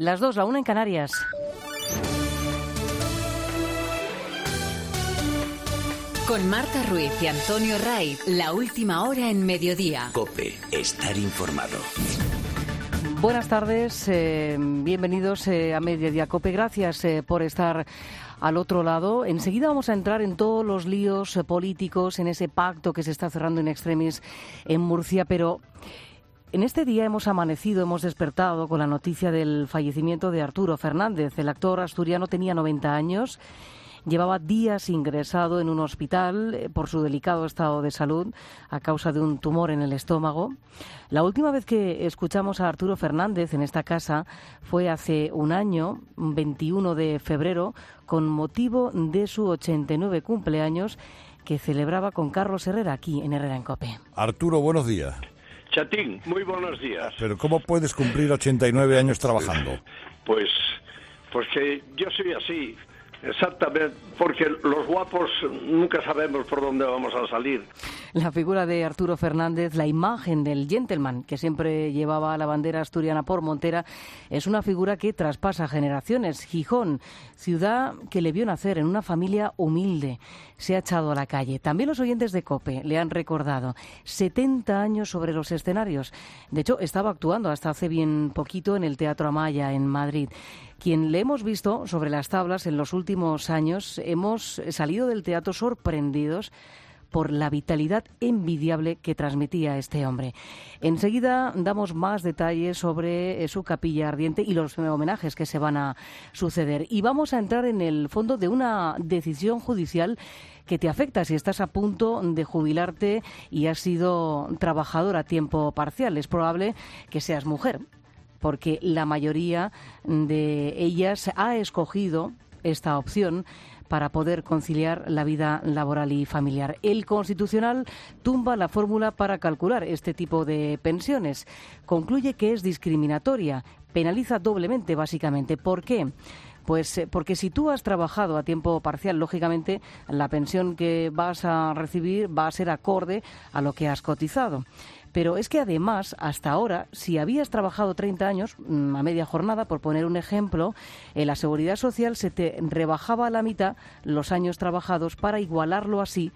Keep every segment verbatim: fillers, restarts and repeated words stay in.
Las dos, la una en Canarias. Con Marta Ruiz y Antonio Raiz, la última hora en Mediodía. COPE, estar informado. Buenas tardes, eh, bienvenidos eh, a Mediodía COPE. Gracias eh, por estar al otro lado. Enseguida vamos a entrar en todos los líos eh, políticos, en ese pacto que se está cerrando in extremis en Murcia, pero en este día hemos amanecido, hemos despertado con la noticia del fallecimiento de Arturo Fernández. El actor asturiano tenía noventa años. Llevaba días ingresado en un hospital eh, por su delicado estado de salud a causa de un tumor en el estómago. La última vez que escuchamos a Arturo Fernández en esta casa fue hace un año, veintiuno de febrero, con motivo de su ochenta y nueve cumpleaños que celebraba con Carlos Herrera aquí en Herrera en COPE. Arturo, buenos días. Chatín, muy buenos días. Pero ¿cómo puedes cumplir ochenta y nueve años trabajando? Pues, pues que yo soy así. Exactamente, porque los guapos nunca sabemos por dónde vamos a salir. La figura de Arturo Fernández, la imagen del gentleman que siempre llevaba la bandera asturiana por montera, es una figura que traspasa generaciones. Gijón, ciudad que le vio nacer en una familia humilde, se ha echado a la calle. También los oyentes de COPE le han recordado setenta años sobre los escenarios. De hecho, estaba actuando hasta hace bien poquito en el Teatro Amaya en Madrid. Quien le hemos visto sobre las tablas en los últimos años, hemos salido del teatro sorprendidos por la vitalidad envidiable que transmitía este hombre. Enseguida damos más detalles sobre su capilla ardiente y los homenajes que se van a suceder. Y vamos a entrar en el fondo de una decisión judicial que te afecta si estás a punto de jubilarte y has sido trabajador a tiempo parcial. Es probable que seas mujer, porque la mayoría de ellas ha escogido esta opción para poder conciliar la vida laboral y familiar. El Constitucional tumba la fórmula para calcular este tipo de pensiones. Concluye que es discriminatoria, penaliza doblemente, básicamente. ¿Por qué? Pues porque si tú has trabajado a tiempo parcial, lógicamente la pensión que vas a recibir va a ser acorde a lo que has cotizado. Pero es que además, hasta ahora, si habías trabajado treinta años, a media jornada, por poner un ejemplo, en la Seguridad Social se te rebajaba a la mitad los años trabajados para igualarlo así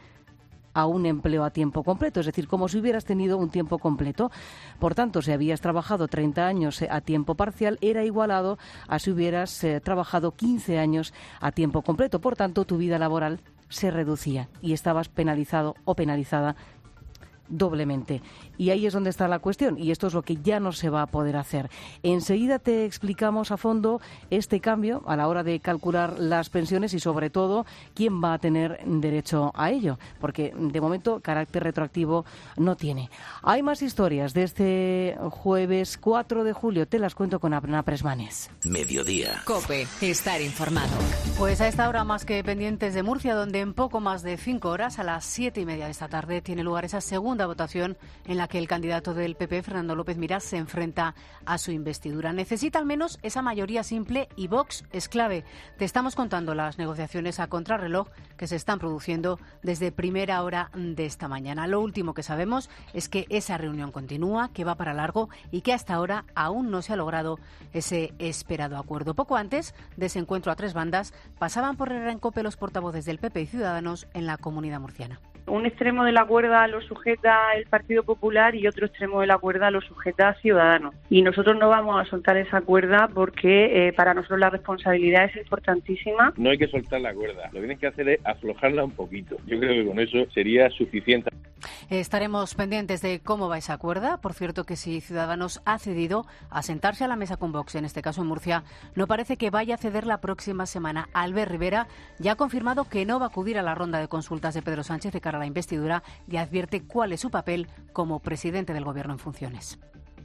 a un empleo a tiempo completo, es decir, como si hubieras tenido un tiempo completo. Por tanto, si habías trabajado treinta años a tiempo parcial, era igualado a si hubieras eh, trabajado quince años a tiempo completo. Por tanto, tu vida laboral se reducía y estabas penalizado o penalizada doblemente. Y ahí es donde está la cuestión, y esto es lo que ya no se va a poder hacer. Enseguida te explicamos a fondo este cambio a la hora de calcular las pensiones y, sobre todo, quién va a tener derecho a ello, porque de momento carácter retroactivo no tiene. Hay más historias de este jueves cuatro de julio, te las cuento con Abna Presmanes. Mediodía. COPE, estar informado. Pues a esta hora más que pendientes de Murcia, donde en poco más de cinco horas, a las siete y media de esta tarde, tiene lugar esa segunda votación en la que el candidato del P P, Fernando López Miras, se enfrenta a su investidura. Necesita al menos esa mayoría simple y Vox es clave. Te estamos contando las negociaciones a contrarreloj que se están produciendo desde primera hora de esta mañana. Lo último que sabemos es que esa reunión continúa, que va para largo y que hasta ahora aún no se ha logrado ese esperado acuerdo. Poco antes de ese encuentro a tres bandas, pasaban por Herrera en COPE los portavoces del P P y Ciudadanos en la Comunidad Murciana. Un extremo de la cuerda lo sujeta el Partido Popular y otro extremo de la cuerda lo sujeta Ciudadanos. Y nosotros no vamos a soltar esa cuerda porque eh, para nosotros la responsabilidad es importantísima. No hay que soltar la cuerda, lo que tienen que hacer es aflojarla un poquito. Yo creo que con eso sería suficiente. Estaremos pendientes de cómo va esa cuerda. Por cierto, que si Ciudadanos ha cedido a sentarse a la mesa con Vox, en este caso en Murcia, no parece que vaya a ceder la próxima semana. Albert Rivera ya ha confirmado que no va a acudir a la ronda de consultas de Pedro Sánchez de cara a la investidura y advierte cuál es su papel como presidente del Gobierno en funciones.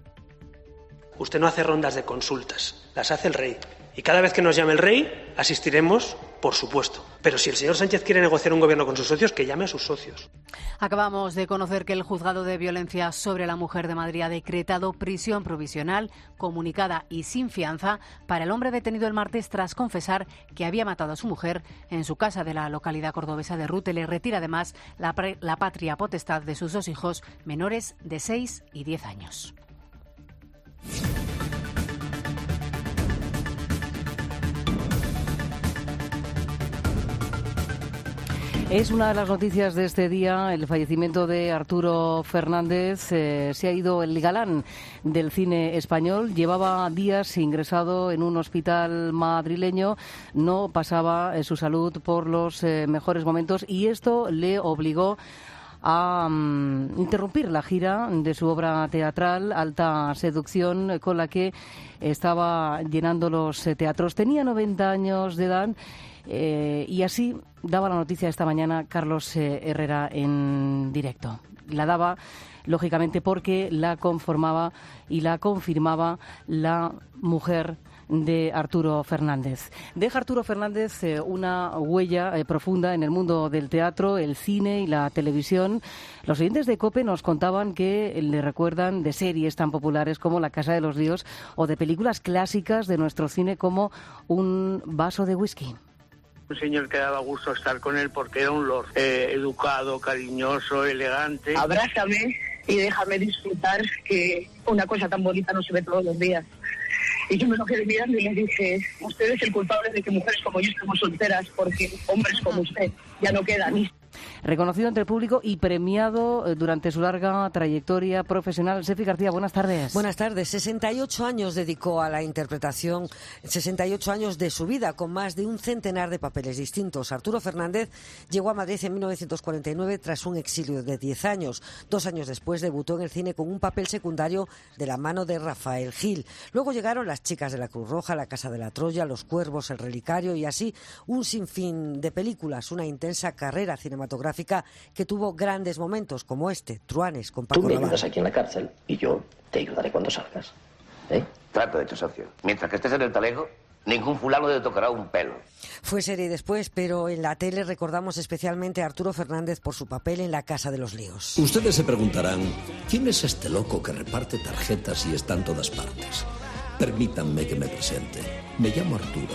Usted no hace rondas de consultas, las hace el rey. Y cada vez que nos llame el rey, asistiremos, por supuesto. Pero si el señor Sánchez quiere negociar un gobierno con sus socios, que llame a sus socios. Acabamos de conocer que el Juzgado de Violencia sobre la Mujer de Madrid ha decretado prisión provisional, comunicada y sin fianza para el hombre detenido el martes tras confesar que había matado a su mujer en su casa de la localidad cordobesa de Rute. Le retira además la, pre- la patria potestad de sus dos hijos menores de seis y diez años. Es una de las noticias de este día, el fallecimiento de Arturo Fernández. Eh, se ha ido el galán del cine español. Llevaba días ingresado en un hospital madrileño. No pasaba eh, su salud por los eh, mejores momentos y esto le obligó a um, interrumpir la gira de su obra teatral Alta Seducción, con la que estaba llenando los eh, teatros. Tenía noventa años de edad. Eh, y así daba la noticia esta mañana Carlos eh, Herrera en directo. La daba, lógicamente, porque la conformaba y la confirmaba la mujer de Arturo Fernández. Deja Arturo Fernández eh, una huella eh, profunda en el mundo del teatro, el cine y la televisión. Los oyentes de COPE nos contaban que le recuerdan de series tan populares como La Casa de los Líos o de películas clásicas de nuestro cine como Un vaso de whisky. Un señor que daba gusto estar con él porque era un lord, eh, educado, cariñoso, elegante. Abrázame y déjame disfrutar, que una cosa tan bonita no se ve todos los días. Y yo me lo quedé mirando y le dije, usted es el culpable de que mujeres como yo estemos solteras, porque hombres como usted ya no quedan. Reconocido entre el público y premiado durante su larga trayectoria profesional. Sefi García, buenas tardes. Buenas tardes. sesenta y ocho años dedicó a la interpretación, sesenta y ocho años de su vida, con más de un centenar de papeles distintos. Arturo Fernández llegó a Madrid en mil novecientos cuarenta y nueve tras un exilio de diez años. Dos años después debutó en el cine con un papel secundario de la mano de Rafael Gil. Luego llegaron Las chicas de la Cruz Roja, La casa de la Troya, Los cuervos, El relicario y así un sinfín de películas, una intensa carrera cinematográfica que tuvo grandes momentos como este, Truanes, con Paco Tú me Rabanne. ayudas aquí en la cárcel y yo te ayudaré cuando salgas. ¿Eh? Trato de hecho, socio. Mientras que estés en el talego, ningún fulano le tocará un pelo. Fue serie después, pero en la tele recordamos especialmente a Arturo Fernández por su papel en La casa de los líos. Ustedes se preguntarán, ¿quién es este loco que reparte tarjetas y está en todas partes? Permítanme que me presente. Me llamo Arturo.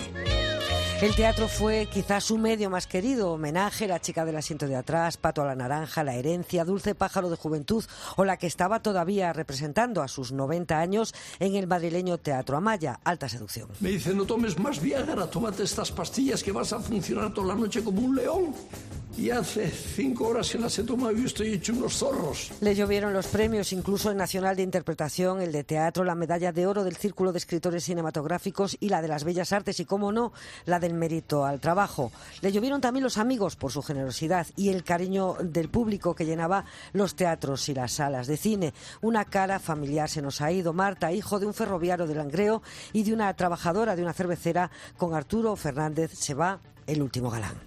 El teatro fue quizás su medio más querido. Homenaje, La chica del asiento de atrás, Pato a la naranja, La herencia, Dulce pájaro de juventud o la que estaba todavía representando a sus noventa años en el madrileño Teatro Amaya, Alta Seducción. Me dice, no tomes más Viagra, tómate estas pastillas que vas a funcionar toda la noche como un león. Y hace cinco horas que las he tomado y estoy hecho unos zorros. Le llovieron los premios, incluso el Nacional de Interpretación, el de Teatro, la Medalla de Oro del Círculo de Escritores Cinematográficos y la de las Bellas Artes y, cómo no, la del Mérito al Trabajo. Le llovieron también los amigos por su generosidad y el cariño del público que llenaba los teatros y las salas de cine. Una cara familiar se nos ha ido. Marta, hijo de un ferroviario de Langreo y de una trabajadora de una cervecera, con Arturo Fernández se va el último galán.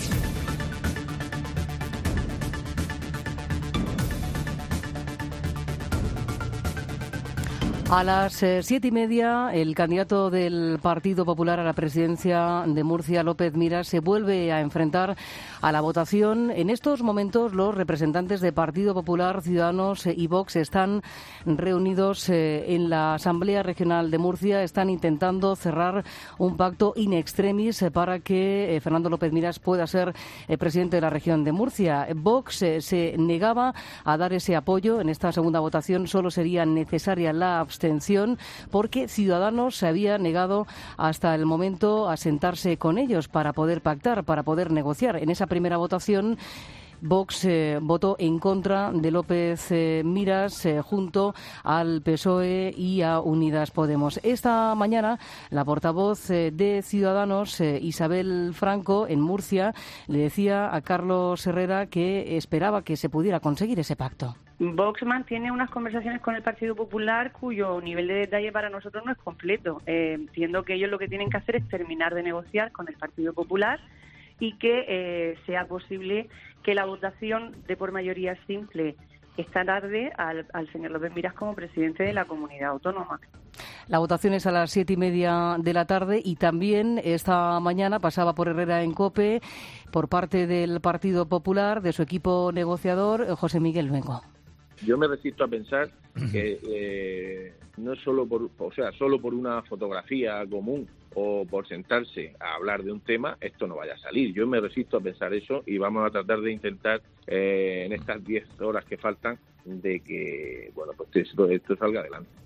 A las eh, siete y media, el candidato del Partido Popular a la presidencia de Murcia, López Miras, se vuelve a enfrentar a la votación. En estos momentos, los representantes de Partido Popular, Ciudadanos eh, y Vox están reunidos eh, en la Asamblea Regional de Murcia. Están intentando cerrar un pacto in extremis eh, para que eh, Fernando López Miras pueda ser eh, presidente de la región de Murcia. Vox eh, se negaba a dar ese apoyo. En esta segunda votación solo sería necesaria la abstención. abstención porque Ciudadanos se había negado hasta el momento a sentarse con ellos para poder pactar, para poder negociar. En esa primera votación, Vox eh, votó en contra de López eh, Miras eh, junto al P S O E y a Unidas Podemos. Esta mañana, la portavoz eh, de Ciudadanos, eh, Isabel Franco, en Murcia, le decía a Carlos Herrera que esperaba que se pudiera conseguir ese pacto. Vox mantiene unas conversaciones con el Partido Popular cuyo nivel de detalle para nosotros no es completo. Eh, entiendo que ellos lo que tienen que hacer es terminar de negociar con el Partido Popular y que eh, sea posible que la votación dé por mayoría simple esta tarde al, al señor López Miras como presidente de la comunidad autónoma. La votación es a las siete y media de la tarde y también esta mañana pasaba por Herrera en COPE por parte del Partido Popular, de su equipo negociador, José Miguel Luengo. Yo me resisto a pensar que eh, no es solo por, o sea, solo por una fotografía común o por sentarse a hablar de un tema, esto no vaya a salir. Yo me resisto a pensar eso y vamos a tratar de intentar eh, en estas diez horas que faltan de que, bueno, pues esto, esto salga adelante.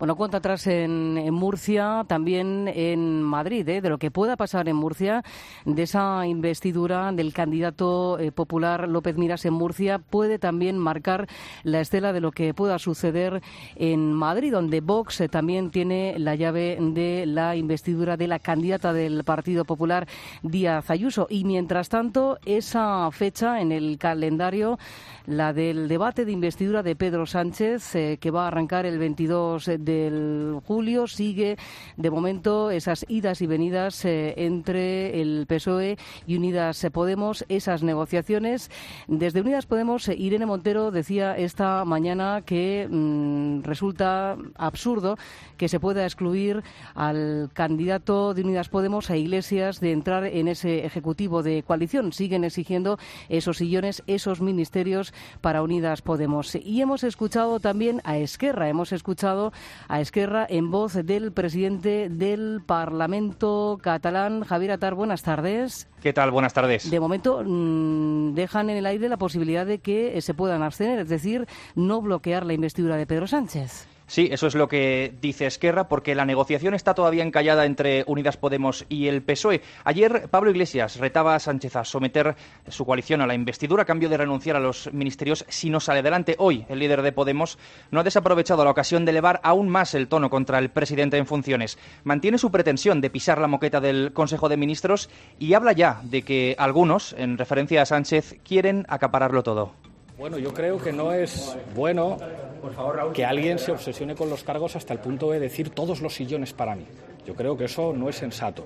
Bueno, cuenta atrás en, en Murcia, también en Madrid, ¿eh? de lo que pueda pasar en Murcia, de esa investidura del candidato eh, popular López Miras en Murcia, puede también marcar la estela de lo que pueda suceder en Madrid, donde Vox eh, también tiene la llave de la investidura de la candidata del Partido Popular, Díaz Ayuso. Y mientras tanto, esa fecha en el calendario, la del debate de investidura de Pedro Sánchez, eh, que va a arrancar el veintidós de julio, sigue de momento esas idas y venidas eh, entre el P S O E y Unidas Podemos, esas negociaciones. Desde Unidas Podemos, eh, Irene Montero decía esta mañana que mmm, resulta absurdo que se pueda excluir al candidato de Unidas Podemos, a Iglesias, de entrar en ese ejecutivo de coalición. Siguen exigiendo esos sillones, esos ministerios para Unidas Podemos. Y hemos escuchado también a Esquerra, hemos escuchado a Esquerra en voz del presidente del Parlamento catalán, Javier Atar. Buenas tardes. ¿Qué tal? Buenas tardes. De momento mmm, dejan en el aire la posibilidad de que eh, se puedan abstener, es decir, no bloquear la investidura de Pedro Sánchez. Sí, eso es lo que dice Esquerra, porque la negociación está todavía encallada entre Unidas Podemos y el P S O E. Ayer Pablo Iglesias retaba a Sánchez a someter su coalición a la investidura a cambio de renunciar a los ministerios si no sale adelante. Hoy el líder de Podemos no ha desaprovechado la ocasión de elevar aún más el tono contra el presidente en funciones. Mantiene su pretensión de pisar la moqueta del Consejo de Ministros y habla ya de que algunos, en referencia a Sánchez, quieren acapararlo todo. Bueno, yo creo que no es bueno que alguien se obsesione con los cargos hasta el punto de decir todos los sillones para mí. Yo creo que eso no es sensato.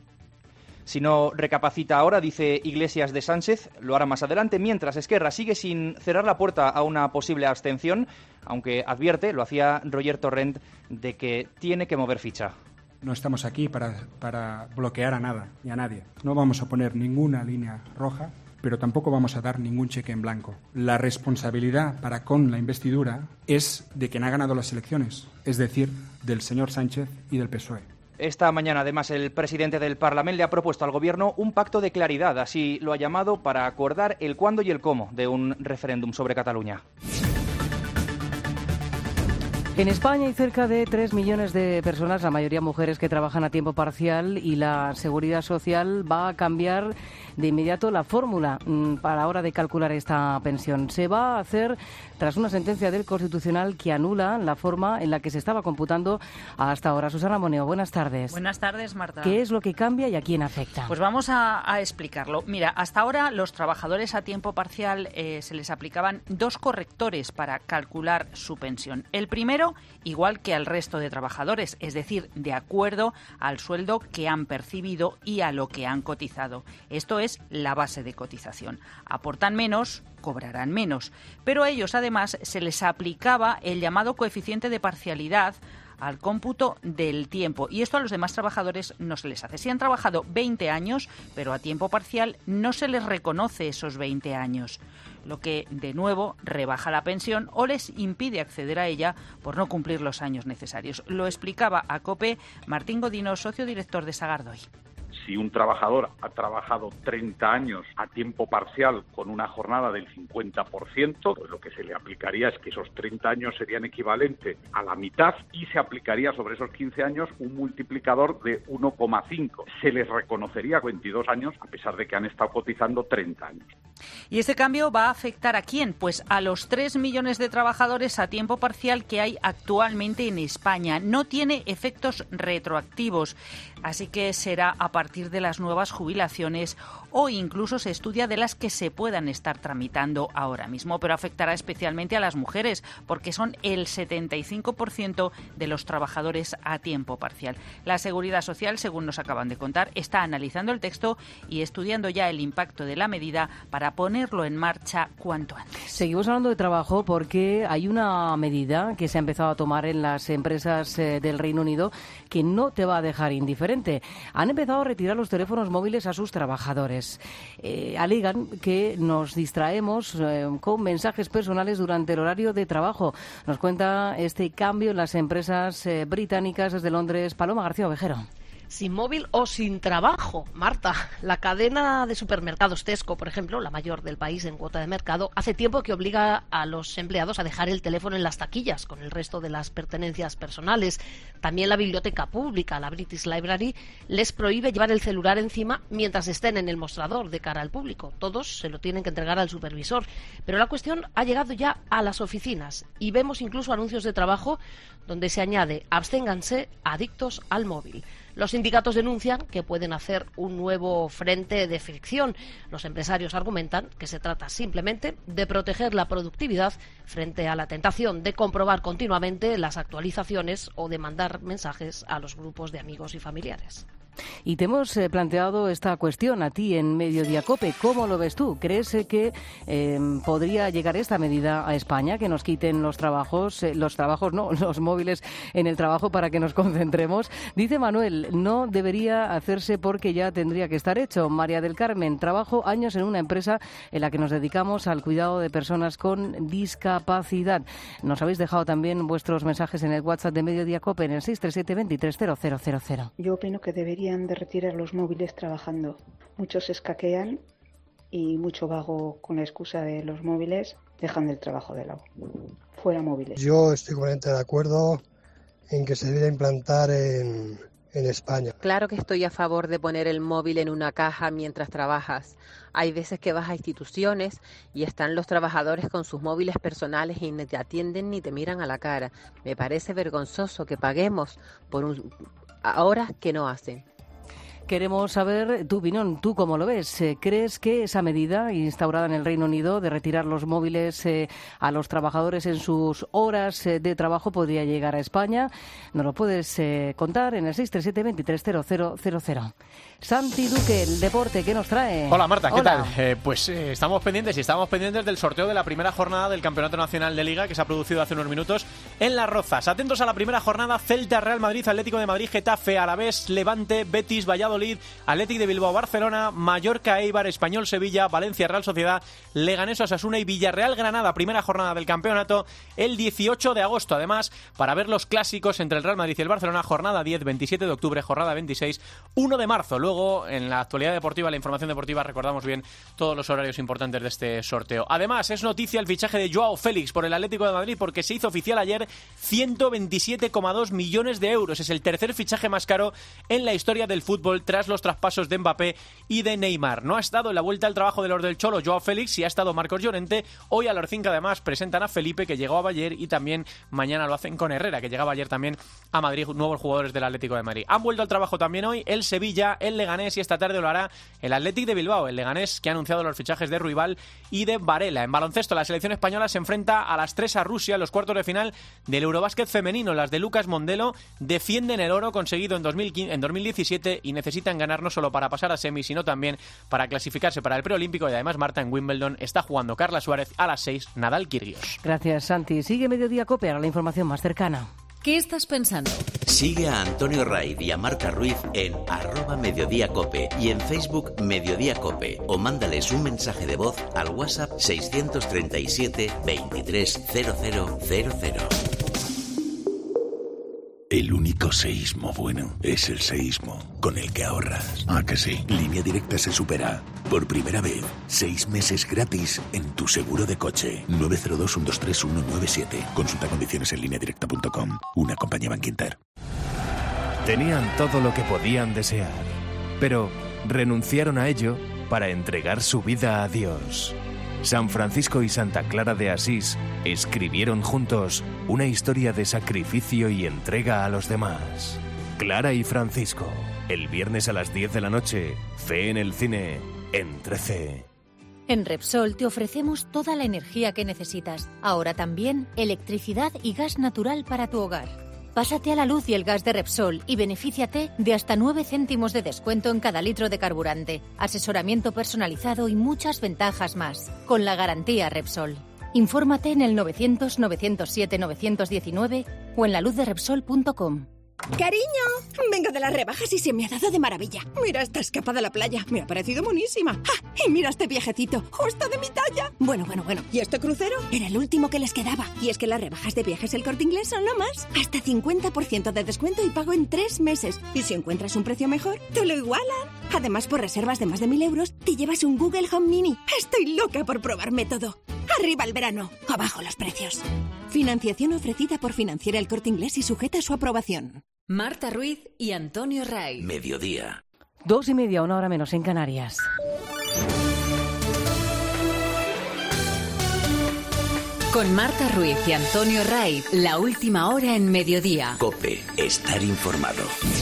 Si no recapacita ahora, dice Iglesias de Sánchez, lo hará más adelante, mientras Esquerra sigue sin cerrar la puerta a una posible abstención, aunque advierte, lo hacía Roger Torrent, de que tiene que mover ficha. No estamos aquí para, para bloquear a nada ni a nadie. No vamos a poner ninguna línea roja, pero tampoco vamos a dar ningún cheque en blanco. La responsabilidad para con la investidura es de quien ha ganado las elecciones, es decir, del señor Sánchez y del P S O E. Esta mañana, además, el presidente del Parlamento le ha propuesto al Gobierno un pacto de claridad, así lo ha llamado, para acordar el cuándo y el cómo de un referéndum sobre Cataluña. En España hay cerca de tres millones de personas, la mayoría mujeres, que trabajan a tiempo parcial, y la Seguridad Social va a cambiar de inmediato la fórmula para la hora de calcular esta pensión. Se va a hacer tras una sentencia del Constitucional que anula la forma en la que se estaba computando hasta ahora. Susana Moneo, buenas tardes. Buenas tardes, Marta. ¿Qué es lo que cambia y a quién afecta? Pues vamos a, a explicarlo. Mira, hasta ahora los trabajadores a tiempo parcial eh, se les aplicaban dos correctores para calcular su pensión. El primero, igual que al resto de trabajadores, es decir, de acuerdo al sueldo que han percibido y a lo que han cotizado. Esto es la base de cotización. Aportan menos, cobrarán menos. Pero a ellos, además, se les aplicaba el llamado coeficiente de parcialidad al cómputo del tiempo. Y esto a los demás trabajadores no se les hace. Si han trabajado veinte años, pero a tiempo parcial, no se les reconoce esos veinte años, lo que, de nuevo, rebaja la pensión o les impide acceder a ella por no cumplir los años necesarios. Lo explicaba a COPE Martín Godino, socio director de Sagardoy. Si un trabajador ha trabajado treinta años a tiempo parcial con una jornada del cincuenta por ciento, pues lo que se le aplicaría es que esos treinta años serían equivalentes a la mitad y se aplicaría sobre esos quince años un multiplicador de uno coma cinco. Se les reconocería veintidós años a pesar de que han estado cotizando treinta años. ¿Y este cambio va a afectar a quién? Pues a los tres millones de trabajadores a tiempo parcial que hay actualmente en España. No tiene efectos retroactivos, así que será a partir de las nuevas jubilaciones o incluso se estudia de las que se puedan estar tramitando ahora mismo, pero afectará especialmente a las mujeres porque son el setenta y cinco por ciento de los trabajadores a tiempo parcial. La Seguridad Social, según nos acaban de contar, está analizando el texto y estudiando ya el impacto de la medida para ponerlo en marcha cuanto antes. Seguimos hablando de trabajo porque hay una medida que se ha empezado a tomar en las empresas eh, del Reino Unido que no te va a dejar indiferente. Han empezado a retirar los teléfonos móviles a sus trabajadores. Eh, alegan que nos distraemos eh, con mensajes personales durante el horario de trabajo. Nos cuenta este cambio en las empresas eh, británicas desde Londres, Paloma García Ovejero. sin móvil o sin trabajo. Marta, la cadena de supermercados Tesco, por ejemplo, la mayor del país en cuota de mercado, hace tiempo que obliga a los empleados a dejar el teléfono en las taquillas con el resto de las pertenencias personales. También la biblioteca pública, la British Library, les prohíbe llevar el celular encima mientras estén en el mostrador de cara al público. Todos se lo tienen que entregar al supervisor. Pero la cuestión ha llegado ya a las oficinas y vemos incluso anuncios de trabajo donde se añade absténganse adictos al móvil. Los sindicatos denuncian que pueden hacer un nuevo frente de fricción. Los empresarios argumentan que se trata simplemente de proteger la productividad frente a la tentación de comprobar continuamente las actualizaciones o de mandar mensajes a los grupos de amigos y familiares. Y te hemos eh, planteado esta cuestión a ti en Mediodía COPE. ¿Cómo lo ves tú? ¿Crees eh, que eh, podría llegar esta medida a España, que nos quiten los trabajos, eh, los trabajos no, los móviles en el trabajo para que nos concentremos? Dice Manuel, no debería hacerse porque ya tendría que estar hecho. María del Carmen, trabajo años en una empresa en la que nos dedicamos al cuidado de personas con discapacidad. Nos habéis dejado también vuestros mensajes en el WhatsApp de Mediodía COPE en el seis tres siete, dos tres cero cero cero cero. Yo opino que debería de retirar los móviles trabajando. Muchos se escaquean y mucho vago con la excusa de los móviles dejan el trabajo de lado. Fuera móviles. Yo estoy completamente de acuerdo en que se debería implantar en, en España. Claro que estoy a favor de poner el móvil en una caja mientras trabajas. Hay veces que vas a instituciones y están los trabajadores con sus móviles personales y ni te atienden ni te miran a la cara. Me parece vergonzoso que paguemos por un, a horas que no hacen. Queremos saber tu opinión. ¿Tú cómo lo ves? ¿Crees que esa medida instaurada en el Reino Unido de retirar los móviles eh, a los trabajadores en sus horas eh, de trabajo podría llegar a España? Nos lo puedes eh, contar en el seis tres siete, dos tres cero cero cero cero. Santi Duque, el deporte, ¿qué nos trae? Hola Marta, ¿qué Hola. tal? Eh, pues eh, estamos pendientes y estamos pendientes del sorteo de la primera jornada del Campeonato Nacional de Liga que se ha producido hace unos minutos en Las Rozas. Atentos a la primera jornada: Celta, Real Madrid, Atlético de Madrid, Getafe, Alavés, Levante, Betis, Valladolid, Atlético de Bilbao, Barcelona, Mallorca, Eibar, Español, Sevilla, Valencia, Real Sociedad, Leganés, Osasuna y Villarreal, Granada. Primera jornada del campeonato el dieciocho de agosto. Además, para ver los clásicos entre el Real Madrid y el Barcelona, jornada diez, veintisiete de octubre, jornada veintiséis, uno de marzo. Luego, en la actualidad deportiva, la información deportiva, recordamos bien todos los horarios importantes de este sorteo. Además, es noticia el fichaje de Joao Félix por el Atlético de Madrid porque se hizo oficial ayer ciento veintisiete coma dos millones de euros. Es el tercer fichaje más caro en la historia del fútbol tras los traspasos de Mbappé y de Neymar. No ha estado en la vuelta al trabajo de los del Cholo Joao Félix y ha estado Marcos Llorente. Hoy a la Orcinca además presentan a Felipe, que llegaba ayer, y también mañana lo hacen con Herrera, que llegaba ayer también a Madrid, nuevos jugadores del Atlético de Madrid. Han vuelto al trabajo también hoy el Sevilla, el Leganés y esta tarde lo hará el Atlético de Bilbao. El Leganés, que ha anunciado los fichajes de Ruibal y de Varela. En baloncesto, la selección española se enfrenta a las tres a Rusia en los cuartos de final del Eurobásquet femenino. Las de Lucas Mondelo defienden el oro conseguido en, dos mil quince, en dos mil diecisiete y necesitan ganar no solo para pasar a semis, sino también para clasificarse para el preolímpico. Y además, Marta, en Wimbledon está jugando Carla Suárez a las seis, Nadal Kyrgios. Gracias, Santi. Sigue Mediodía COPE, ahora la información más cercana. ¿Qué estás pensando? Sigue a Antonio Raid y a Marta Ruiz en arroba Mediodía Cope y en Facebook Mediodía Cope, o mándales un mensaje de voz al WhatsApp seiscientos treinta y siete, veintitrés, cero cero cero cero. El único seísmo bueno es el seísmo con el que ahorras. ¿Ah, que sí? Línea Directa se supera. Por primera vez, seis meses gratis en tu seguro de coche. nueve cero dos, uno dos tres, uno nueve siete. Consulta condiciones en línea directa punto com. Una compañía Bankinter. Tenían todo lo que podían desear, pero renunciaron a ello para entregar su vida a Dios. San Francisco y Santa Clara de Asís escribieron juntos una historia de sacrificio y entrega a los demás. Clara y Francisco, el viernes a las diez de la noche, Fe en el cine, en trece. En Repsol te ofrecemos toda la energía que necesitas. Ahora también electricidad y gas natural para tu hogar. Pásate a la luz y el gas de Repsol y benefíciate de hasta nueve céntimos de descuento en cada litro de carburante, asesoramiento personalizado y muchas ventajas más, con la garantía Repsol. Infórmate en el novecientos, novecientos siete, novecientos diecinueve o en la luz de repsol punto com. Cariño, vengo de las rebajas y se me ha dado de maravilla. Mira esta escapada a la playa, me ha parecido monísima. ¡Ah! Y mira este viajecito, justo de mi talla. Bueno, bueno, bueno, ¿y este crucero? Era el último que les quedaba. Y es que las rebajas de Viajes El Corte Inglés son lo más. Hasta cincuenta por ciento de descuento y pago en tres meses. Y si encuentras un precio mejor, te lo igualan. Además, por reservas de más de mil euros, te llevas un Google Home Mini. Estoy loca por probarme todo. ¡Arriba el verano! ¡Abajo los precios! Financiación ofrecida por Financiera El Corte Inglés y sujeta a su aprobación. Marta Ruiz y Antonio Ray. Mediodía. Dos y media, una hora menos en Canarias. Con Marta Ruiz y Antonio Ray, la última hora en Mediodía. COPE, estar informado.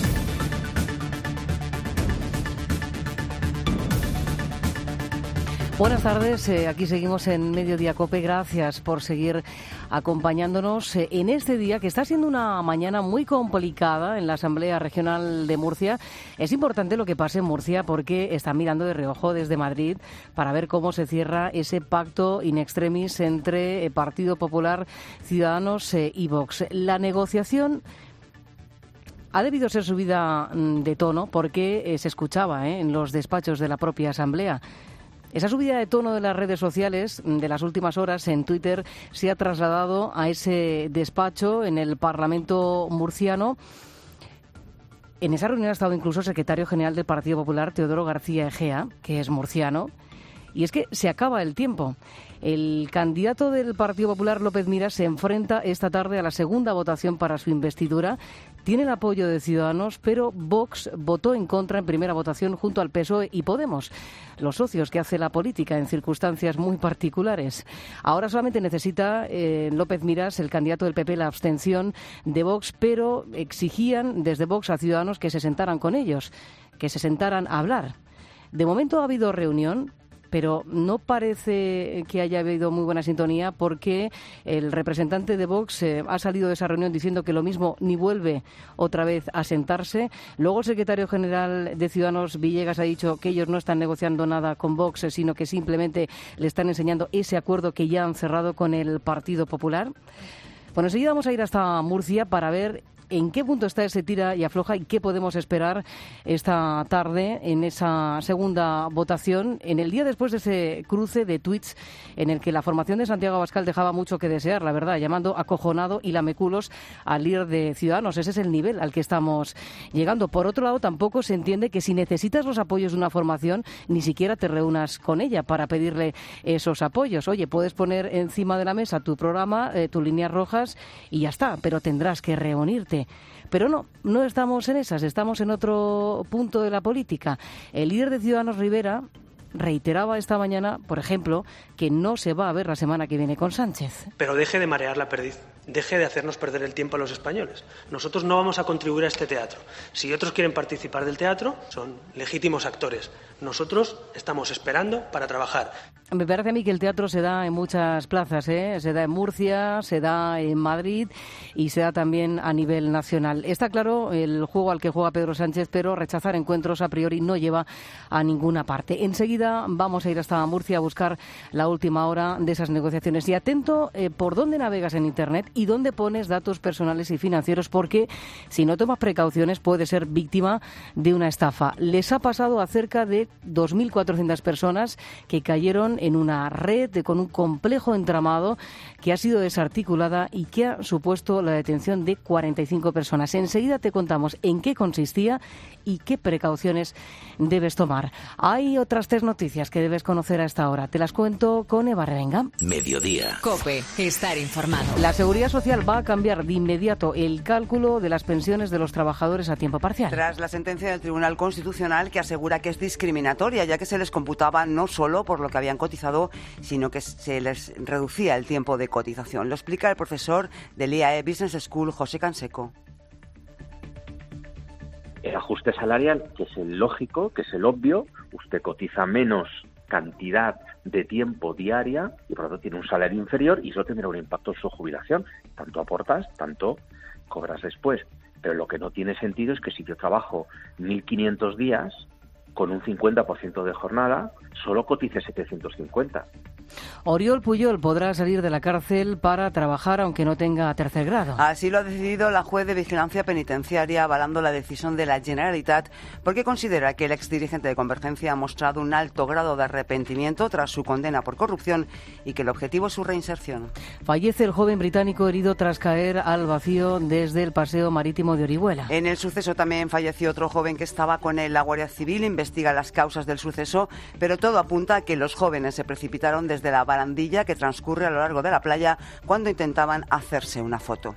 Buenas tardes, eh, aquí seguimos en Mediodía COPE. Gracias por seguir acompañándonos eh, en este día que está siendo una mañana muy complicada en la Asamblea Regional de Murcia. Es importante lo que pase en Murcia porque están mirando de reojo desde Madrid para ver cómo se cierra ese pacto in extremis entre eh, Partido Popular, Ciudadanos eh, y Vox. La negociación ha debido ser subida de tono porque eh, se escuchaba eh, en los despachos de la propia Asamblea. Esa subida de tono de las redes sociales de las últimas horas en Twitter se ha trasladado a ese despacho en el Parlamento murciano. En esa reunión ha estado incluso el secretario general del Partido Popular, Teodoro García Egea, que es murciano. Y es que se acaba el tiempo. El candidato del Partido Popular, López Miras, se enfrenta esta tarde a la segunda votación para su investidura. Tiene el apoyo de Ciudadanos, pero Vox votó en contra en primera votación junto al P S O E y Podemos, los socios que hace la política en circunstancias muy particulares. Ahora solamente necesita eh, López Miras, el candidato del P P, la abstención de Vox, pero exigían desde Vox a Ciudadanos que se sentaran con ellos, que se sentaran a hablar. De momento ha habido reunión, pero no parece que haya habido muy buena sintonía porque el representante de Vox eh, ha salido de esa reunión diciendo que lo mismo ni vuelve otra vez a sentarse. Luego el secretario general de Ciudadanos, Villegas, ha dicho que ellos no están negociando nada con Vox, sino que simplemente le están enseñando ese acuerdo que ya han cerrado con el Partido Popular. Bueno, enseguida vamos a ir hasta Murcia para ver en qué punto está ese tira y afloja y qué podemos esperar esta tarde en esa segunda votación, en el día después de ese cruce de tuits en el que la formación de Santiago Abascal dejaba mucho que desear, la verdad, llamando acojonado y lameculos al líder de Ciudadanos. Ese es el nivel al que estamos llegando. Por otro lado, tampoco se entiende que si necesitas los apoyos de una formación, ni siquiera te reúnas con ella para pedirle esos apoyos. Oye, puedes poner encima de la mesa tu programa, eh, tus líneas rojas y ya está, pero tendrás que reunirte. Pero no, no estamos en esas, estamos en otro punto de la política. El líder de Ciudadanos, Rivera, reiteraba esta mañana, por ejemplo, que no se va a ver la semana que viene con Sánchez. Pero deje de marear la perdiz, deje de hacernos perder el tiempo a los españoles. Nosotros no vamos a contribuir a este teatro. Si otros quieren participar del teatro, son legítimos actores. Nosotros estamos esperando para trabajar. Me parece a mí que el teatro se da en muchas plazas, ¿eh? Se da en Murcia, se da en Madrid y se da también a nivel nacional. Está claro el juego al que juega Pedro Sánchez, pero rechazar encuentros a priori no lleva a ninguna parte. Enseguida vamos a ir hasta Murcia a buscar la última hora de esas negociaciones. Y atento eh, por dónde navegas en Internet y dónde pones datos personales y financieros, porque si no tomas precauciones puedes ser víctima de una estafa. Les ha pasado a cerca de dos mil cuatrocientas personas que cayeron en una red de, con un complejo entramado que ha sido desarticulada y que ha supuesto la detención de cuarenta y cinco personas. Enseguida te contamos en qué consistía y qué precauciones debes tomar. Hay otras tres noticias que debes conocer a esta hora. Te las cuento con Eva Revenga. Mediodía. COPE, estar informado. La Seguridad Social va a cambiar de inmediato el cálculo de las pensiones de los trabajadores a tiempo parcial. Tras la sentencia del Tribunal Constitucional que asegura que es discriminatoria, ya que se les computaba no solo por lo que habían cotizado, sino que se les reducía el tiempo de cotización. Lo explica el profesor del I A E Business School, José Canseco. El ajuste salarial, que es el lógico, que es el obvio, usted cotiza menos cantidad de tiempo diaria y por lo tanto tiene un salario inferior y eso tendrá un impacto en su jubilación. Tanto aportas, tanto cobras después. Pero lo que no tiene sentido es que si yo trabajo mil quinientos días con un cincuenta por ciento de jornada, solo cotice setecientos cincuenta. Oriol Pujol podrá salir de la cárcel para trabajar aunque no tenga tercer grado. Así lo ha decidido la juez de vigilancia penitenciaria, avalando la decisión de la Generalitat, porque considera que el exdirigente de Convergencia ha mostrado un alto grado de arrepentimiento tras su condena por corrupción y que el objetivo es su reinserción. Fallece el joven británico herido tras caer al vacío desde el paseo marítimo de Orihuela. En el suceso también falleció otro joven que estaba con él. La Guardia Civil investiga las causas del suceso, pero todo apunta a que los jóvenes se precipitaron desde la barandilla que transcurre a lo largo de la playa cuando intentaban hacerse una foto.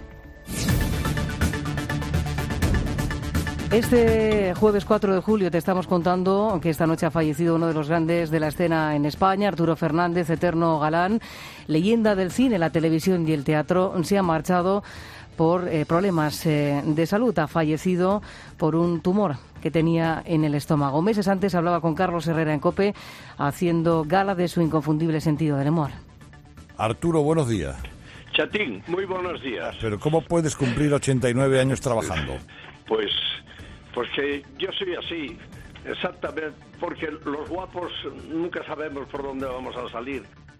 Este jueves cuatro de julio te estamos contando que esta noche ha fallecido uno de los grandes de la escena en España, Arturo Fernández, eterno galán, leyenda del cine, la televisión y el teatro. Se ha marchado por eh, problemas eh, de salud. Ha fallecido por un tumor que tenía en el estómago. Meses antes hablaba con Carlos Herrera en COPE, haciendo gala de su inconfundible sentido del humor. Arturo, buenos días. Chatín, muy buenos días. Pero ¿cómo puedes cumplir ochenta y nueve años trabajando? Pues, pues que yo soy así, exactamente, porque los guapos nunca sabemos por dónde vamos a salir.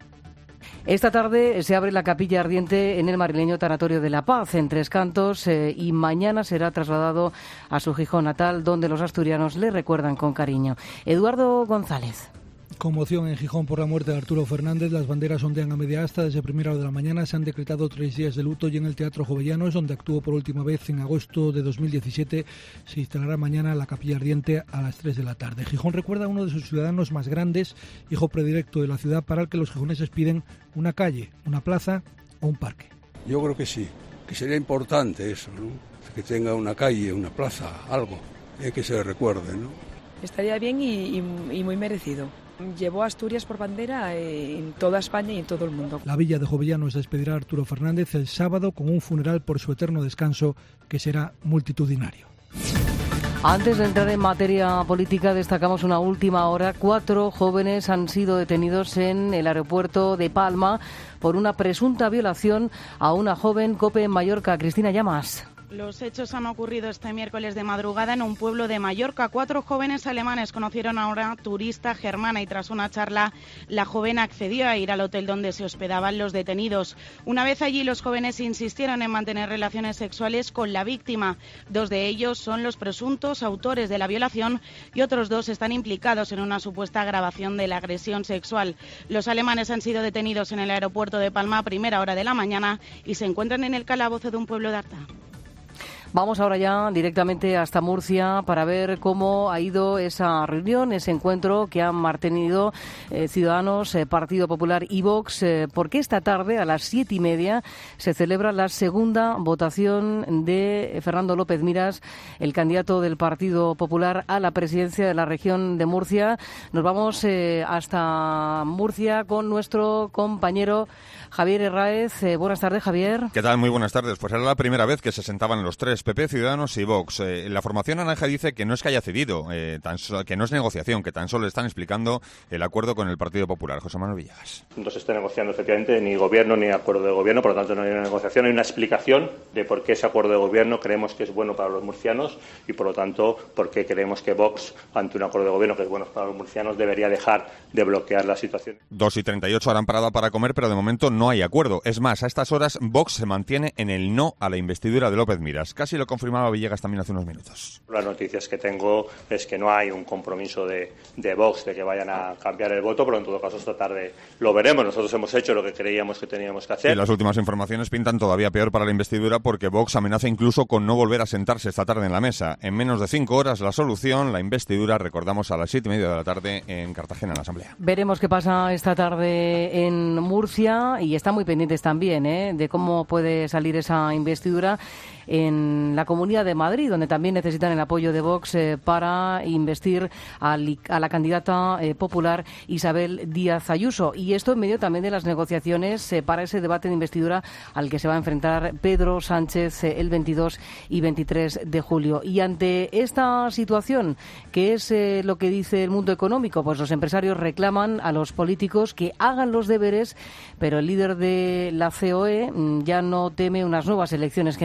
Esta tarde se abre la capilla ardiente en el madrileño Tanatorio de la Paz, en Tres Cantos, eh, y mañana será trasladado a su Gijón natal, donde los asturianos le recuerdan con cariño. Eduardo González. Conmoción en Gijón por la muerte de Arturo Fernández. Las banderas ondean a media asta. Desde primera hora de la mañana se han decretado tres días de luto y en el Teatro Jovellanos, donde actuó por última vez en agosto de dos mil diecisiete, se instalará mañana la capilla ardiente a las tres de la tarde. Gijón recuerda a uno de sus ciudadanos más grandes, hijo predilecto de la ciudad, para el que los gijoneses piden una calle, una plaza o un parque. Yo creo que sí, que sería importante eso, ¿no? Que tenga una calle, una plaza, algo, eh, que se le recuerde, ¿no? Estaría bien y, y, y muy merecido. Llevó a Asturias por bandera en toda España y en todo el mundo. La villa de Jovellanos despedirá a Arturo Fernández el sábado con un funeral por su eterno descanso que será multitudinario. Antes de entrar en materia política, destacamos una última hora. Cuatro jóvenes han sido detenidos en el aeropuerto de Palma por una presunta violación a una joven. COPE en Mallorca. Cristina Llamas. Los hechos han ocurrido este miércoles de madrugada en un pueblo de Mallorca. Cuatro jóvenes alemanes conocieron a una turista germana y tras una charla la joven accedió a ir al hotel donde se hospedaban los detenidos. Una vez allí, los jóvenes insistieron en mantener relaciones sexuales con la víctima. Dos de ellos son los presuntos autores de la violación y otros dos están implicados en una supuesta grabación de la agresión sexual. Los alemanes han sido detenidos en el aeropuerto de Palma a primera hora de la mañana y se encuentran en el calabozo de un pueblo de Arta. Vamos ahora ya directamente hasta Murcia para ver cómo ha ido esa reunión, ese encuentro que han mantenido eh, Ciudadanos, eh, Partido Popular y Vox, eh, porque esta tarde a las siete y media se celebra la segunda votación de Fernando López Miras, el candidato del Partido Popular a la presidencia de la región de Murcia. Nos vamos eh, hasta Murcia con nuestro compañero Javier Herráez. Eh, buenas tardes, Javier. ¿Qué tal? Muy buenas tardes. Pues era la primera vez que se sentaban los tres, P P, Ciudadanos y Vox. Eh, la formación naranja dice que no es que haya cedido, eh, tan so- que no es negociación, que tan solo están explicando el acuerdo con el Partido Popular. José Manuel Villegas. No se está negociando efectivamente ni gobierno ni acuerdo de gobierno, por lo tanto no hay una negociación, hay una explicación de por qué ese acuerdo de gobierno creemos que es bueno para los murcianos y por lo tanto por qué creemos que Vox, ante un acuerdo de gobierno que es bueno para los murcianos, debería dejar de bloquear la situación. dos y treinta y ocho harán parada para comer, pero de momento no hay acuerdo. Es más, a estas horas Vox se mantiene en el no a la investidura de López Miras. Casi lo confirmaba Villegas también hace unos minutos. Las noticias que tengo es que no hay un compromiso de, de Vox de que vayan a cambiar el voto, pero en todo caso esta tarde lo veremos. Nosotros hemos hecho lo que creíamos que teníamos que hacer. Y las últimas informaciones pintan todavía peor para la investidura porque Vox amenaza incluso con no volver a sentarse esta tarde en la mesa. En menos de cinco horas la solución, la investidura, recordamos, a las siete y media de la tarde en Cartagena, en la Asamblea. Veremos qué pasa esta tarde en Murcia y están muy pendientes también ¿eh? de cómo puede salir esa investidura en la Comunidad de Madrid, donde también necesitan el apoyo de Vox eh, para investir al, a la candidata eh, popular Isabel Díaz Ayuso. Y esto en medio también de las negociaciones eh, para ese debate de investidura al que se va a enfrentar Pedro Sánchez eh, el veintidós y veintitrés de julio. Y ante esta situación, ¿qué es eh, lo que dice el mundo económico? Pues los empresarios reclaman a los políticos que hagan los deberes, pero el líder de la C O E ya no teme unas nuevas elecciones generales. Es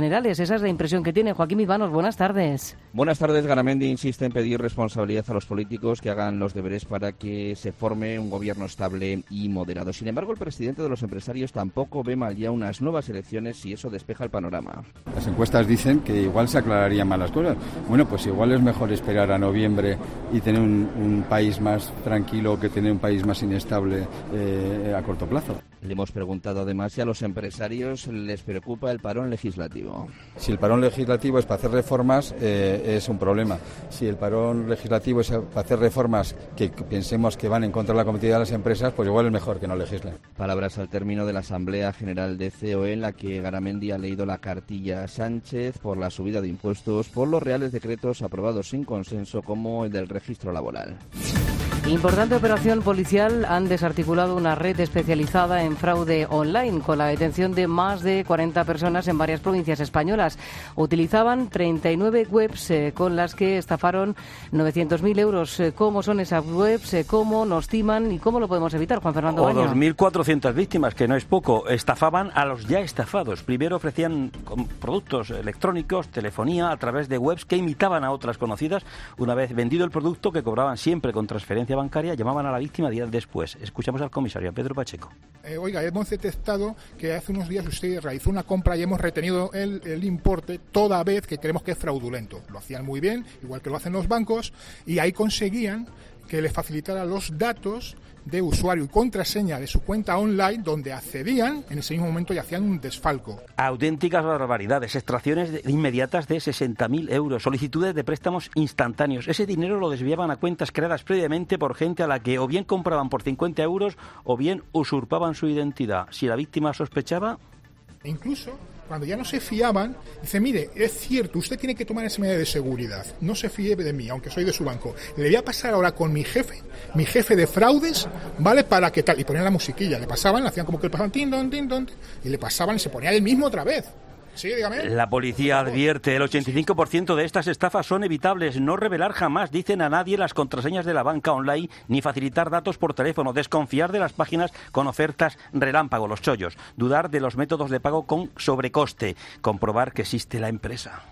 esa es la impresión que tiene. Joaquín Izbanos, buenas tardes. Buenas tardes. Garamendi insiste en pedir responsabilidad a los políticos que hagan los deberes para que se forme un gobierno estable y moderado. Sin embargo, el presidente de los empresarios tampoco ve mal ya unas nuevas elecciones si eso despeja el panorama. Las encuestas dicen que igual se aclararían más las cosas. Bueno, pues igual es mejor esperar a noviembre y tener un, un país más tranquilo que tener un país más inestable eh, a corto plazo. Le hemos preguntado además si a los empresarios les preocupa el parón legislativo. Si el parón legislativo es para hacer reformas, eh, es un problema. Si el parón legislativo es para hacer reformas que pensemos que van en contra de la competitividad de las empresas, pues igual es mejor que no legislen. Palabras al término de la Asamblea General de C O E, en la que Garamendi ha leído la cartilla a Sánchez por la subida de impuestos por los reales decretos aprobados sin consenso, como el del registro laboral. Importante operación policial. Han desarticulado una red especializada en fraude online con la detención de más de cuarenta personas en varias provincias españolas. Utilizaban treinta y nueve webs eh, con las que estafaron novecientos mil euros. Eh, ¿Cómo son esas webs? Eh, ¿Cómo nos timan? ¿Y cómo lo podemos evitar, Juan Fernando Baño? O dos mil cuatrocientas víctimas, que no es poco. Estafaban a los ya estafados. Primero ofrecían productos electrónicos, telefonía, a través de webs que imitaban a otras conocidas. Una vez vendido el producto, que cobraban siempre con transferencia bancaria, llamaban a la víctima días después. Escuchamos al comisario, Pedro Pacheco. Eh, oiga, hemos detectado que hace unos días usted realizó una compra y hemos retenido el, el importe toda vez que creemos que es fraudulento. Lo hacían muy bien, igual que lo hacen los bancos, y ahí conseguían que les facilitara los datos de usuario y contraseña de su cuenta online, donde accedían en ese mismo momento y hacían un desfalco. Auténticas barbaridades, extracciones de, inmediatas de sesenta mil euros, solicitudes de préstamos instantáneos. Ese dinero lo desviaban a cuentas creadas previamente por gente a la que o bien compraban por cincuenta euros o bien usurpaban su identidad. Si la víctima sospechaba... E incluso cuando ya no se fiaban, dice, mire, es cierto, usted tiene que tomar esa medida de seguridad, no se fíe de mí, aunque soy de su banco. Le voy a pasar ahora con mi jefe, mi jefe de fraudes, ¿vale? Para que tal, y ponían la musiquilla, le pasaban, le hacían como que le pasaban, tin, don, tin, don, y le pasaban y se ponía el mismo otra vez. Sí, dígame. La policía advierte, el ochenta y cinco por ciento de estas estafas son evitables. No revelar jamás, dicen a nadie, las contraseñas de la banca online, ni facilitar datos por teléfono. Desconfiar de las páginas con ofertas relámpago, los chollos. Dudar de los métodos de pago con sobrecoste. Comprobar que existe la empresa.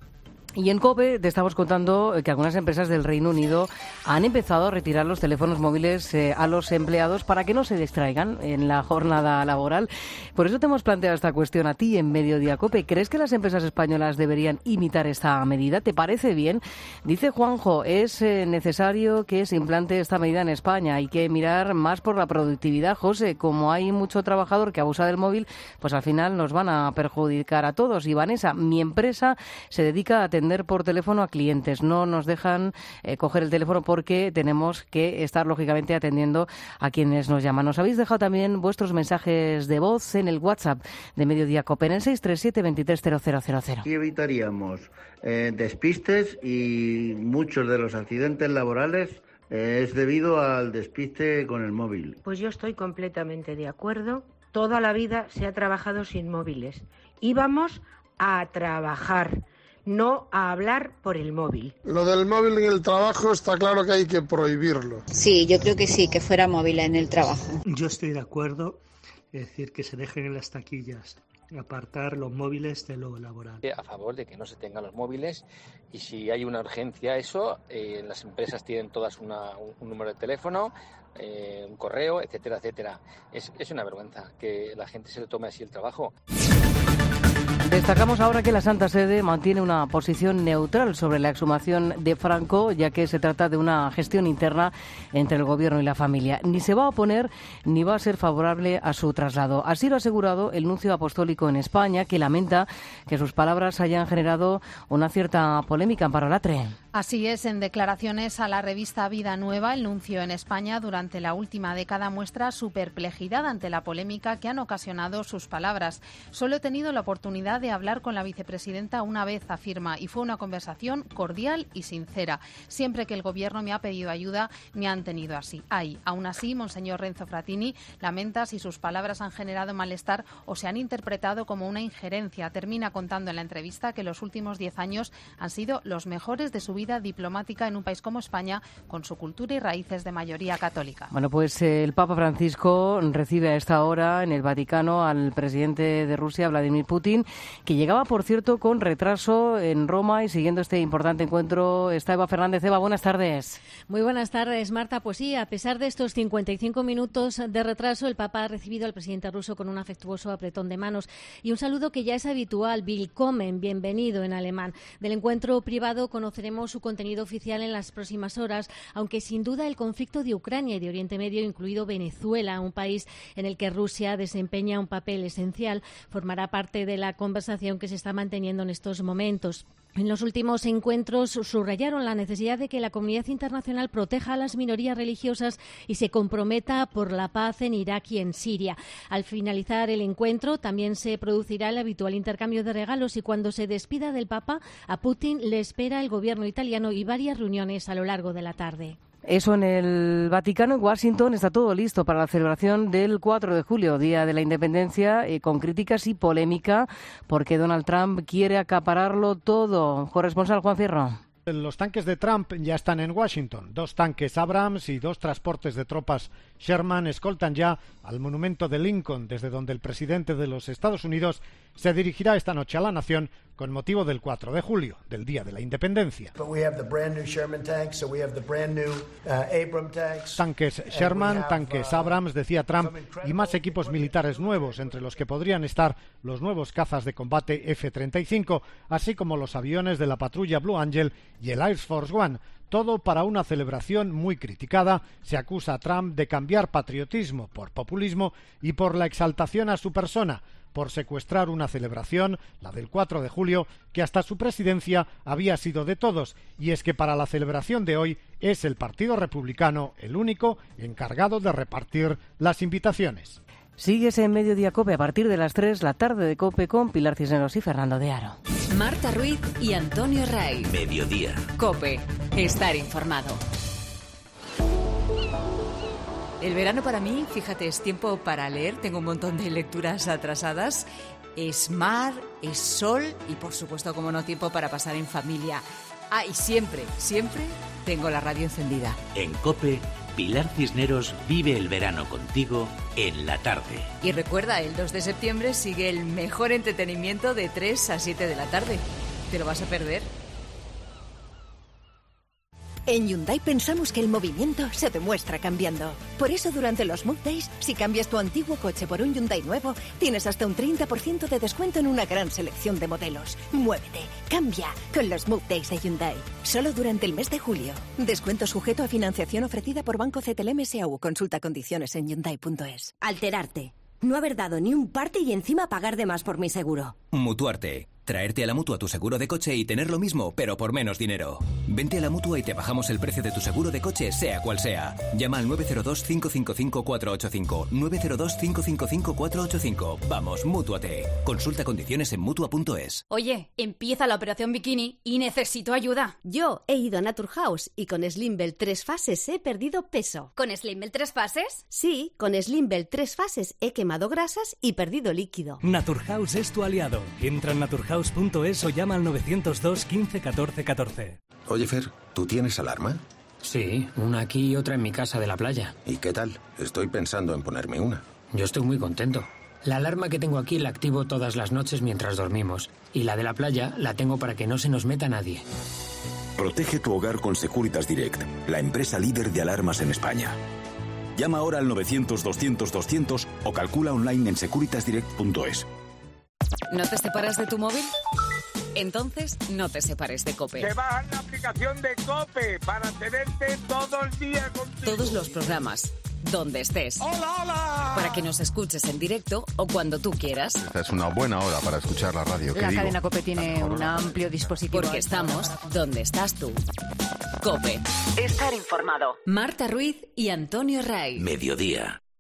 Y en COPE te estamos contando que algunas empresas del Reino Unido han empezado a retirar los teléfonos móviles eh, a los empleados para que no se distraigan en la jornada laboral. Por eso te hemos planteado esta cuestión a ti en Mediodía COPE. ¿Crees que las empresas españolas deberían imitar esta medida? ¿Te parece bien? Dice Juanjo, es eh, necesario que se implante esta medida en España. Hay que mirar más por la productividad, José. Como hay mucho trabajador que abusa del móvil, pues al final nos van a perjudicar a todos. Y Vanessa, mi empresa se dedica a atender por teléfono a clientes. No nos dejan eh, coger el teléfono porque tenemos que estar, lógicamente, atendiendo a quienes nos llaman. Nos habéis dejado también vuestros mensajes de voz en el WhatsApp de Mediodía COPE en el seis tres siete, veintitrés cero cero cero cero. Y evitaríamos eh, despistes, y muchos de los accidentes laborales eh, es debido al despiste con el móvil. Pues yo estoy completamente de acuerdo. Toda la vida se ha trabajado sin móviles. Íbamos a trabajar, no a hablar por el móvil. Lo del móvil en el trabajo está claro que hay que prohibirlo. Sí, yo creo que sí, que fuera móvil en el trabajo. Yo estoy de acuerdo, es decir, que se dejen en las taquillas, apartar los móviles de lo laboral. A favor de que no se tengan los móviles, y si hay una urgencia eso, eh, las empresas tienen todas una, un, un número de teléfono, eh, un correo, etcétera, etcétera. Es, es una vergüenza que la gente se le tome así el trabajo. Destacamos ahora que la Santa Sede mantiene una posición neutral sobre la exhumación de Franco, ya que se trata de una gestión interna entre el Gobierno y la familia. Ni se va a oponer ni va a ser favorable a su traslado. Así lo ha asegurado el nuncio apostólico en España, que lamenta que sus palabras hayan generado una cierta polémica. Amparo Latre. Así es, en declaraciones a la revista Vida Nueva, el nuncio en España durante la última década muestra su perplejidad ante la polémica que han ocasionado sus palabras. Solo he tenido la oportunidad de hablar con la vicepresidenta una vez, afirma, y fue una conversación cordial y sincera. Siempre que el Gobierno me ha pedido ayuda, me han tenido así. Ahí, aún así, Monseñor Renzo Frattini lamenta si sus palabras han generado malestar o se han interpretado como una injerencia. Termina contando en la entrevista que los últimos diez años han sido los mejores de su vida vida diplomática en un país como España, con su cultura y raíces de mayoría católica. Bueno, pues eh, el Papa Francisco recibe a esta hora en el Vaticano al presidente de Rusia, Vladimir Putin, que llegaba, por cierto, con retraso en Roma, y siguiendo este importante encuentro está Eva Fernández. Eva, buenas tardes. Muy buenas tardes, Marta. Pues sí, a pesar de estos cincuenta y cinco minutos de retraso, el Papa ha recibido al presidente ruso con un afectuoso apretón de manos y un saludo que ya es habitual, Willkommen, bienvenido en alemán. Del encuentro privado conoceremos su contenido oficial en las próximas horas, aunque sin duda el conflicto de Ucrania y de Oriente Medio, incluido Venezuela, un país en el que Rusia desempeña un papel esencial, formará parte de la conversación que se está manteniendo en estos momentos. En los últimos encuentros subrayaron la necesidad de que la comunidad internacional proteja a las minorías religiosas y se comprometa por la paz en Irak y en Siria. Al finalizar el encuentro también se producirá el habitual intercambio de regalos, y cuando se despida del Papa, a Putin le espera el gobierno italiano y varias reuniones a lo largo de la tarde. Eso en el Vaticano. En Washington está todo listo para la celebración del cuatro de julio, Día de la Independencia, eh, con críticas y polémica, porque Donald Trump quiere acapararlo todo. Corresponsal Juan Fierro. Los tanques de Trump ya están en Washington. Dos tanques Abrams y dos transportes de tropas Sherman escoltan ya al monumento de Lincoln, desde donde el presidente de los Estados Unidos se dirigirá esta noche a la nación con motivo del cuatro de julio, del Día de la Independencia. Tanques Sherman, tanques Abrams, decía Trump, y más equipos militares nuevos, entre los que podrían estar los nuevos cazas de combate F treinta y cinco, así como los aviones de la patrulla Blue Angel y el Air Force One. Todo para una celebración muy criticada. Se acusa a Trump de cambiar patriotismo por populismo y por la exaltación a su persona, por secuestrar una celebración, la del cuatro de julio, que hasta su presidencia había sido de todos. Y es que para la celebración de hoy es el Partido Republicano el único encargado de repartir las invitaciones. Sigues en Mediodía COPE a partir de las tres, la tarde de COPE con Pilar Cisneros y Fernando de Aro. Marta Ruiz y Antonio Ray. Mediodía. COPE. Estar informado. El verano para mí, fíjate, es tiempo para leer. Tengo un montón de lecturas atrasadas. Es mar, es sol y, por supuesto, como no, tiempo para pasar en familia. Ah, y siempre, siempre tengo la radio encendida. En COPE, Pilar Cisneros vive el verano contigo en la tarde. Y recuerda, el dos de septiembre sigue el mejor entretenimiento de tres a siete de la tarde. ¿Te lo vas a perder? En Hyundai pensamos que el movimiento se demuestra cambiando. Por eso durante los Move Days, si cambias tu antiguo coche por un Hyundai nuevo, tienes hasta un treinta por ciento de descuento en una gran selección de modelos. Muévete, cambia con los Move Days de Hyundai. Solo durante el mes de julio. Descuento sujeto a financiación ofrecida por Banco C T L M S A U. Consulta condiciones en hyundai punto es. Alterarte. No haber dado ni un parte y encima pagar de más por mi seguro. Mutuarte. Traerte a la Mutua tu seguro de coche y tener lo mismo, pero por menos dinero. Vente a la Mutua y te bajamos el precio de tu seguro de coche, sea cual sea. Llama al nueve cero dos, cinco cinco cinco, cuatro ocho cinco. nueve cero dos, cinco cinco cinco, cuatro ocho cinco. Vamos, Mútuate. Consulta condiciones en Mutua punto es. Oye, empieza la operación bikini y necesito ayuda. Yo he ido a Naturhaus y con Slimbell tres fases he perdido peso. ¿Con Slimbell tres fases? Sí, con Slimbell tres fases he quemado grasas y perdido líquido. Naturhaus es tu aliado. Entra en naturhaus punto es o llama al novecientos dos, quince, catorce, catorce. Oye, Fer, ¿tú tienes alarma? Sí, una aquí y otra en mi casa de la playa. ¿Y qué tal? Estoy pensando en ponerme una. Yo estoy muy contento. La alarma que tengo aquí la activo todas las noches mientras dormimos. Y la de la playa la tengo para que no se nos meta nadie. Protege tu hogar con Securitas Direct, la empresa líder de alarmas en España. Llama ahora al novecientos, doscientos, doscientos o calcula online en securitas direct punto es. ¿No te separas de tu móvil? Entonces, no te separes de COPE. Te bajas la aplicación de COPE para tenerte todo el día contigo. Todos los programas, donde estés. ¡Hola, hola! Para que nos escuches en directo o cuando tú quieras. Esta es una buena hora para escuchar la radio. La cadena COPE tiene un amplio dispositivo. Porque estamos donde estás tú. COPE. Estar informado. Marta Ruiz y Antonio Ray. Mediodía.